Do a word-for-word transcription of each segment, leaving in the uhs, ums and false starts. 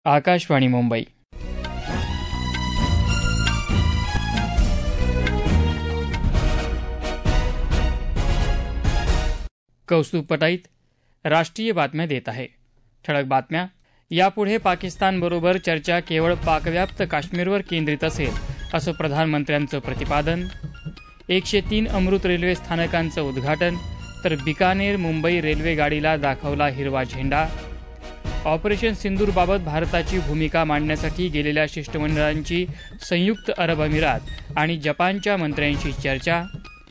आकाशवाणी मुंबई. कौस्तुभ पटाईत राष्ट्रीय बातम्या देत आहे. ठळक बातम्या. यापुढे पाकिस्तानबरोबर चर्चा केवळ पाकव्याप्त काश्मीरवर केंद्रित असेल असं प्रधानमंत्र्यांचं प्रतिपादन. एकशे तीन अमृत रेल्वे स्थानकांचं उद्घाटन तर बिकानेर मुंबई रेल्वे गाडीला दाखवला हिरवा झेंडा. ऑपरेशन सिंदूरबाबत भारताची भूमिका मांडण्यासाठी गेलेल्या शिष्टमंडळांची संयुक्त अरब अमिरात आणि जपानच्या मंत्र्यांशी चर्चा.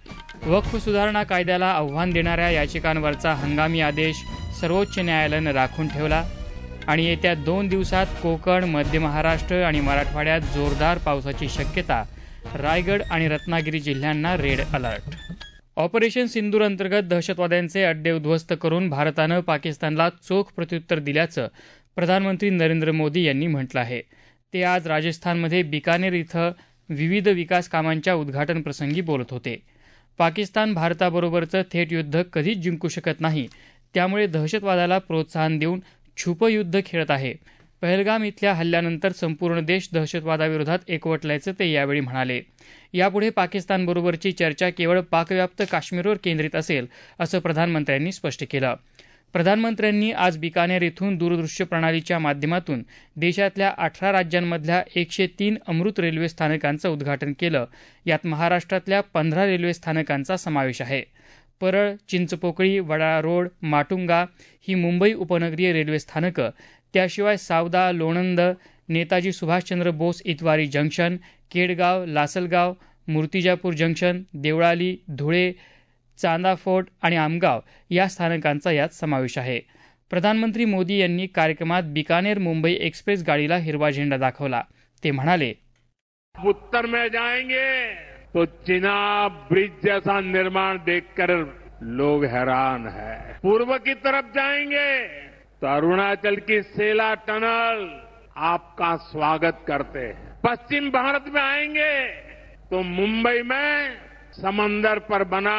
वक्फ सुधारणा कायद्याला आव्हान देणाऱ्या याचिकांवरचा हंगामी आदेश सर्वोच्च न्यायालयानं राखून ठेवला. आणि येत्या दोन दिवसात कोकण, मध्य महाराष्ट्र आणि मराठवाड्यात जोरदार पावसाची शक्यता. रायगड आणि रत्नागिरी जिल्ह्यांना रेड अलर्ट. ऑपरेशन सिंदूर अंतर्गत दहशतवाद्यांचे अड्डे उद्ध्वस्त करून भारतानं पाकिस्तानला चोख प्रत्युत्तर दिल्याचं प्रधानमंत्री नरेंद्र मोदी यांनी म्हटलं आहे. ते आज राजस्थानमध्ये बिकानेर इथं विविध विकास कामांच्या उद्घाटन प्रसंगी बोलत होते. पाकिस्तान भारताबरोबरचं थेट युद्ध कधीच जिंकू शकत नाही, त्यामुळे दहशतवादाला प्रोत्साहन देऊन छुपं युद्ध खेळत आहे. पहलगाम इथल्या हल्ल्यानंतर संपूर्ण देश दहशतवादाविरोधात एकवटल्याचं ते यावेळी म्हणाले. यापुढे पाकिस्तानबरोबरची चर्चा केवळ पाकव्याप्त काश्मीरवर केंद्रित असेल असं प्रधानमंत्र्यांनी स्पष्ट केलं. प्रधानमंत्र्यांनी आज बिकानेर इथून दूरदृश्य प्रणालीच्या माध्यमातून देशातल्या अठरा राज्यांमधल्या एकशे तीन अमृत रेल्वे स्थानकांचं उद्घाटन केलं. यात महाराष्ट्रातल्या पंधरा रेल्वे स्थानकांचा समावेश आहे. परळ, चिंचपोकळी, वडाळा रोड, माटुंगा ही मुंबई उपनगरीय रेल्वे स्थानकं, त्याशिवाय Savda, Lonand, Netaji Subhashchandra Bose Itwari Junction, Kedgaon, Lasalgaon, Murtijapur Junction, Deolali, Dhule, Chanda Fort आणि आमगाव या स्थानकांचा यात समावेश आहे. प्रधानमंत्री मोदी यांनी कार्यक्रमात बिकानेर मुंबई एक्सप्रेस गाडीला हिरवा झेंडा दाखवला. ते म्हणाले, उत्तर में जाएंगे तो चिनाब ब्रिज जैसा निर्माण देखकर लोग हैरान है. पूर्व की तरफ जाएंगे तो अरुणाचल की सेला टनल आपका स्वागत करते हैं. पश्चिम भारत में आएंगे तो मुंबई में समंदर पर बना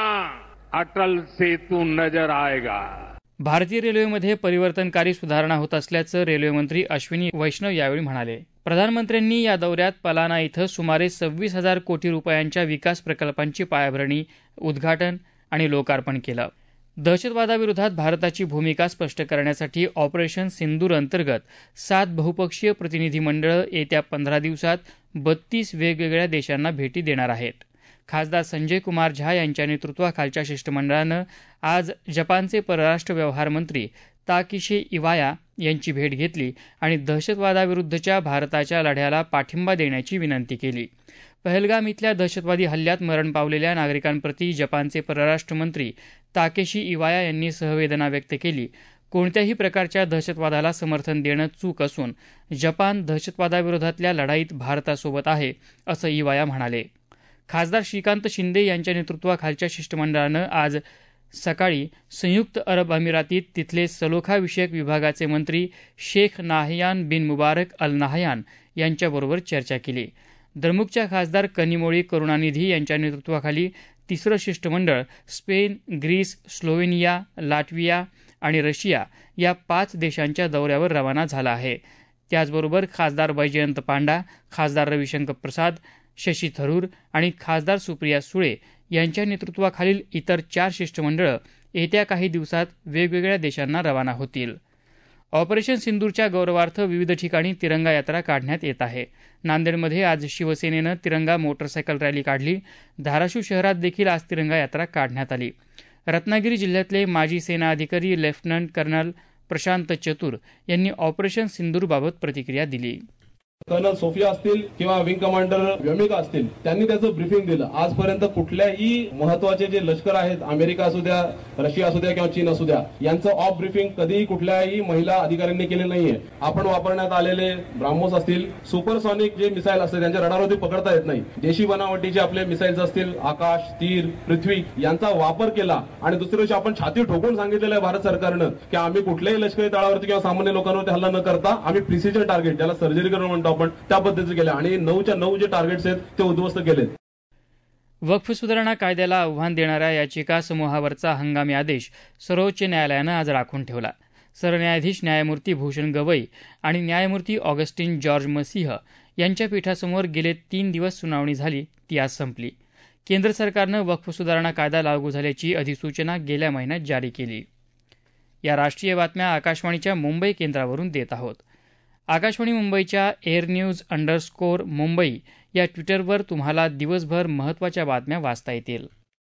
अटल सेतु नजर आएगा. भारतीय रेल्वेमध्ये परिवर्तनकारी सुधारणा होत असल्याचं रेल्वेमंत्री अश्विनी वैष्णव यावेळी म्हणाले. प्रधानमंत्र्यांनी या दौऱ्यात पलाना इथं सुमारे सव्वीस हजार कोटी रुपयांच्या विकास प्रकल्पांची पायाभरणी, उद्घाटन आणि लोकार्पण केलं. दहशतवादाविरोधात भारताची भूमिका स्पष्ट करण्यासाठी ऑपरेशन सिंदूर अंतर्गत सात बहुपक्षीय प्रतिनिधी मंडळं येत्या पंधरा दिवसात बत्तीस वेगवेगळ्या देशांना भेटी देणार आहेत. खासदार संजय कुमार झा यांच्या नेतृत्वाखालच्या शिष्टमंडळानं आज जपानचे परराष्ट्र व्यवहार मंत्री ताकीशी इवाया यांची भेट घेतली आणि दहशतवादाविरुद्धच्या भारताच्या लढ्याला पाठिंबा देण्याची विनंती केली. पहलगाम इथल्या दहशतवादी हल्ल्यात मरण पावलेल्या नागरिकांप्रती जपानचे परराष्ट्र मंत्री ताकेशी इवाया यांनी सहवेदना व्यक्त केली. कोणत्याही प्रकारच्या दहशतवादाला समर्थन देणं चूक असून जपान दहशतवादाविरोधातल्या लढाईत भारतासोबत आहे, असं इवाया म्हणाले. खासदार श्रीकांत शिंदे यांच्या नेतृत्वाखालच्या शिष्टमंडळानं आज सकाळी संयुक्त अरब अमिरातीत तिथले सलोखा विषयक विभागाचे मंत्री Sheikh Nahyan bin Mubarak al Nahyan यांच्याबरोबर चर्चा केली. द्रमुकच्या खासदार कनिमोळी करुणानिधी यांच्या नेतृत्वाखाली तिसरं शिष्टमंडळ स्पेन, ग्रीस, स्लोवेनिया, लाटविया आणि रशिया या पाच देशांच्या दौऱ्यावर रवाना झाला आहे. त्याचबरोबर खासदार वैजयंत पांडा, खासदार रविशंकर प्रसाद, शशी थरूर आणि खासदार सुप्रिया सुळे यांच्या नेतृत्वाखालील इतर चार शिष्टमंडळं येत्या काही दिवसात वेगवेगळ्या देशांना रवाना होतील. ऑपरेशन सिंदूरच्या गौरवार्थ विविध ठिकाणी तिरंगा यात्रा काढण्यात येत आहे. नांदेडमध्ये आज शिवसेनेनं तिरंगा मोटरसायकल रॅली काढली. धाराशिव शहरात देखील आज तिरंगा यात्रा काढण्यात आली. रत्नागिरी जिल्ह्यातले माजी सेना अधिकारी लेफ्टनंट कर्नल प्रशांत चतुर यांनी ऑपरेशन सिंदूरबाबत प्रतिक्रिया दिली. कर्नल सोफिया असतील किंवा विंग कमांडर व्योमिका असतील, त्यांनी त्याचं ब्रीफिंग दिलं. आजपर्यंत कुठल्याही महत्वाचे जे लष्कर आहेत, अमेरिका असू द्या, रशिया असू द्या किंवा चीन असू द्या, यांचं ऑफ ब्रीफिंग कधीही कुठल्याही महिला अधिकाऱ्यांनी केले नाहीये. आपण वापरण्यात आलेले ब्राह्मोस असतील, सुपरसॉनिक जे मिसाईल असते त्यांच्या रडारवरती पकडता येत नाही, देशी बनावटीचे आपले मिसाईल्स असतील, आकाश, तीर, पृथ्वी यांचा वापर केला. आणि दुसऱ्या दिवशी आपण छाती ठोकून सांगितलेलं आहे भारत सरकारनं की आम्ही कुठल्याही लष्करी तळावरती किंवा सामान्य लोकांवरती हल्ला न करता आम्ही प्रिसिजन टार्गेट, ज्याला सर्जरी करून म्हणतो आपण, त्या पद्धतीचे केले आणि नऊच्या नऊ जे टार्गेट्स आहेत ते उद्ध्वस्त केले. वक्फ सुधारणा कायद्याला आव्हान देणाऱ्या याचिका समूहावरचा हंगामी आदेश सर्वोच्च न्यायालयानं आज राखून ठेवला. सरन्यायाधीश न्यायमूर्ती भूषण गवई आणि न्यायमूर्ती ऑगस्टिन जॉर्ज मसीह यांच्या पीठासमोर गेले तीन दिवस सुनावणी झाली, ती आज संपली. केंद्र सरकारनं वक्फ सुधारणा कायदा लागू झाल्याची अधिसूचना गेल्या महिन्यात जारी केली. या राष्ट्रीय बातम्या आकाशवाणीच्या मुंबई केंद्रावरून देत आहोत. आकाशवाणी मुंबईच्या एअर न्यूज अंडरस्कोर मुंबई या ट्विटरवर तुम्हाला दिवसभर महत्त्वाच्या बातम्या वाचता येतील.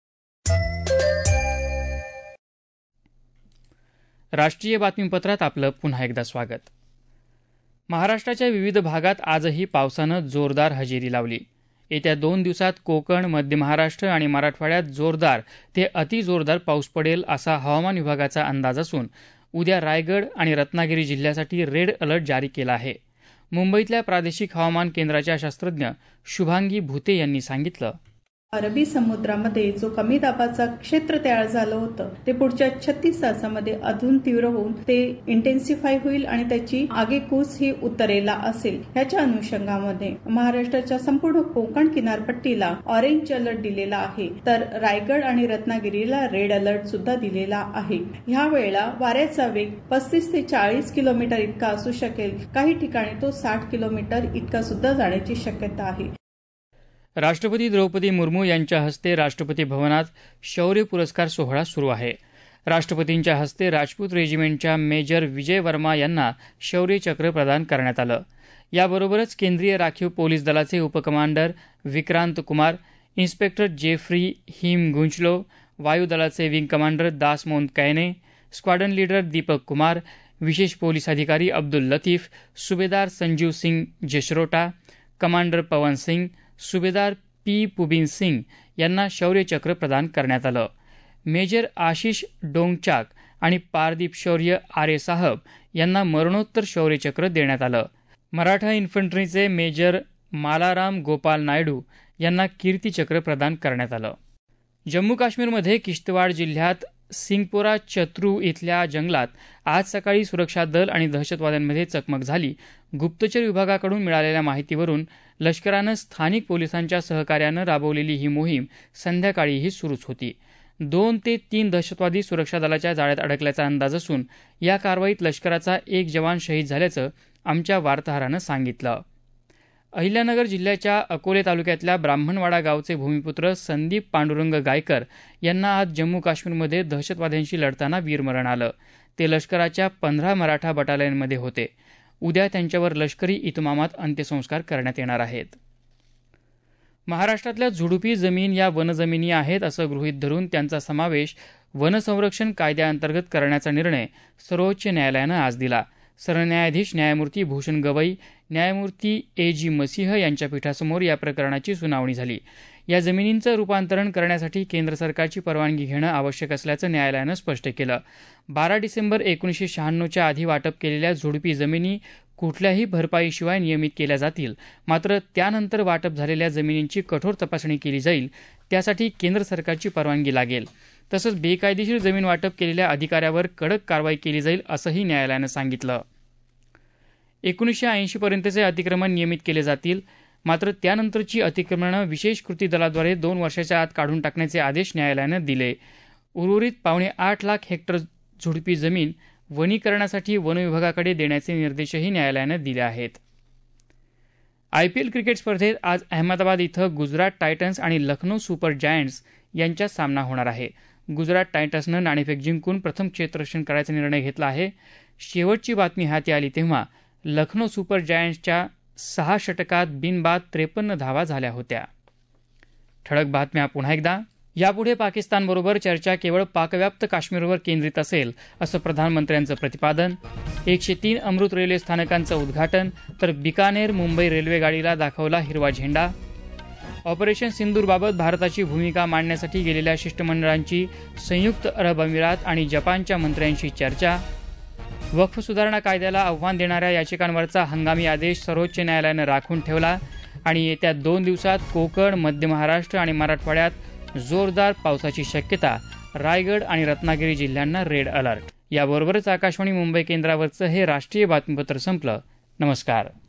राष्ट्रीय बातमीपत्रात आपलं पुन्हा एकदा स्वागत. महाराष्ट्राच्या विविध भागात आजही पावसानं जोरदार हजेरी लावली. येत्या दोन दिवसात कोकण, मध्य महाराष्ट्र आणि मराठवाड्यात जोरदार ते अतिजोरदार पाऊस पडेल असा हवामान विभागाचा अंदाज असून उद्या रायगड आणि रत्नागिरी जिल्ह्यासाठी रेड अलर्ट जारी केला आहे. मुंबईतल्या प्रादेशिक हवामान केंद्राच्या शास्त्रज्ञ शुभांगी भुते यांनी सांगितलं, अरबी समुद्रामध्ये जो कमी दाबाचा क्षेत्र तयार झालं होतं ते पुढच्या छत्तीस तासामध्ये अजून तीव्र होऊन ते इंटेन्सिफाय होईल आणि त्याची आगेकूच ही उत्तरेला असेल. ह्याच्या अनुषंगामध्ये महाराष्ट्राच्या संपूर्ण कोकण किनारपट्टीला ऑरेंज अलर्ट दिलेला आहे, तर रायगड आणि रत्नागिरीला रेड अलर्ट सुद्धा दिलेला आहे. ह्या वेळेला वाऱ्याचा वेग पस्तीस ते चाळीस किलोमीटर इतका असू शकेल. काही ठिकाणी तो साठ किलोमीटर इतका सुद्धा जाण्याची शक्यता आहे. राष्ट्रपती द्रौपदी मुर्मू यांच्या हस्ते राष्ट्रपती भवनात शौर्य पुरस्कार सोहळा सुरू आहे. राष्ट्रपतींच्या हस्ते राजपूत रेजिमेंटच्या मेजर विजय वर्मा यांना शौर्य चक्र प्रदान करण्यात आलं. याबरोबरच केंद्रीय राखीव पोलीस दलाचे उपकमांडर विक्रांत कुमार, इन्स्पेक्टर जेफ्री हिम गुंचलो, वायुदलाचे wing commander Dasmont Kaine, squadron leader Deepak Kumar, विशेष पोलीस अधिकारी अब्दुल लतीफ, सुभेदार संजीव सिंग जशरोटा, कमांडर पवन सिंग, सुभेदार पी पुबिन सिंग यांना शौर्यचक्र प्रदान करण्यात आलं. मेजर आशिष डोंगचाक आणि पारदीप शौर्य आरे साहब यांना मरणोत्तर शौर्यचक्र देण्यात आलं. मराठा इन्फंट्रीचे मेजर मालाराम गोपाल नायडू यांना कीर्तीचक्र प्रदान करण्यात आलं. जम्मू काश्मीरमध्ये किश्तवाड जिल्ह्यात सिंगपोरा चत्रू इथल्या जंगलात आज सकाळी सुरक्षा दल आणि दहशतवाद्यांमध्ये चकमक झाली. गुप्तचर विभागाकडून मिळालेल्या माहितीवरून लष्करानं स्थानिक पोलिसांच्या सहकार्यानं राबवलेली ही मोहीम संध्याकाळीही सुरूच होती. दोन ते तीन दहशतवादी सुरक्षा दलाच्या जाळ्यात अडकल्याचा अंदाज असून या कारवाईत लष्कराचा एक जवान शहीद झाल्याचं आमच्या वार्ताहरानं सांगितलं. अहिल्यानगर जिल्ह्याच्या अकोले तालुक्यातल्या ब्राह्मणवाडा गावचे भूमिपुत्र संदीप पांडुरंग गायकर यांना आज जम्मू काश्मीरमध्ये दहशतवाद्यांशी लढताना वीरमरण आलं. ते लष्कराच्या पंधरा मराठा बटालियनमध्ये होते. उद्या त्यांच्यावर लष्करी इतमामात अंत्यसंस्कार करण्यात येणार आहेत. महाराष्ट्रातल्या झुडुपी जमीन या वनजमिनी आहेत असं गृहीत धरून त्यांचा समावेश वनसंरक्षण कायद्याअंतर्गत करण्याचा निर्णय सर्वोच्च न्यायालयानं आज दिला. सरन्यायाधीश न्यायमूर्ती भूषण गवई, न्यायमूर्ती ए जी मसीह यांच्या पीठासमोर या प्रकरणाची सुनावणी झाली. या जमिनींचं रूपांतरण करण्यासाठी केंद्र सरकारची परवानगी घेणं आवश्यक असल्याचं न्यायालयानं स्पष्ट केलं. बारा डिसेंबर एकोणीसशे शहाण्णवच्या आधी वाटप केलेल्या झुडपी जमिनी कुठल्याही भरपाईशिवाय नियमित केल्या जातील. मात्र त्यानंतर वाटप झालेल्या जमिनींची कठोर तपासणी केली जाईल. त्यासाठी केंद्र सरकारची परवानगी लागेल. तसंच बेकायदेशीर जमीन वाटप केलेल्या अधिकाऱ्यावर कडक कारवाई केली जाईल असंही न्यायालयानं सांगितलं. एकोणीसशे ऐंशी पर्यंतचे अतिक्रमण नियमित केले जातील. मात्र त्यानंतरची अतिक्रमणं विशेष कृती दलाद्वारे दोन वर्षाच्या आत काढून टाकण्याचे आदेश न्यायालयानं दिले. उर्वरित पावणे आठ लाख हेक्टर झुडपी जमीन वनीकरणासाठी वन विभागाकडे देण्याचे निर्देशही न्यायालयानं दिले आहेत. आयपीएल क्रिकेट स्पर्धेत आज अहमदाबाद इथं गुजरात टायटन्स आणि लखनौ सुपर जायंट्स यांच्यात सामना होणार आहे. गुजरात टायटन्सनं नाणेफेक जिंकून प्रथम क्षेत्ररक्षण करायचा निर्णय घेतला आहे. शेवटची बातमी हाती आली तेव्हा लखनौ सुपर जायंट्सच्या सहा षटकात बिनबाद त्रेपन्न धावा झाल्या होत्या. ठळक बातम्या पुन्हा एकदा. यापुढे पाकिस्तानबरोबर चर्चा केवळ पाकव्याप्त काश्मीरवर केंद्रित असेल असं प्रधानमंत्र्यांचं प्रतिपादन. एकशे तीन अमृत रेल्वे स्थानकांचं उद्घाटन तर बिकानेर मुंबई रेल्वेगाडीला दाखवला हिरवा झेंडा. ऑपरेशन सिंदूरबाबत भारताची भूमिका मांडण्यासाठी गेलेल्या शिष्टमंडळांची संयुक्त अरब अमिरात आणि जपानच्या मंत्र्यांशी चर्चा. वक्फ सुधारणा कायद्याला आव्हान देणाऱ्या याचिकांवरचा हंगामी आदेश सर्वोच्च न्यायालयानं राखून ठेवला. आणि येत्या दोन दिवसात कोकण, मध्य महाराष्ट्र आणि मराठवाड्यात जोरदार पावसाची शक्यता. रायगड आणि रत्नागिरी जिल्ह्यांना रेड अलर्ट. याबरोबरच आकाशवाणी मुंबई केंद्रावरचं हे राष्ट्रीय बातमीपत्र संपलं. नमस्कार.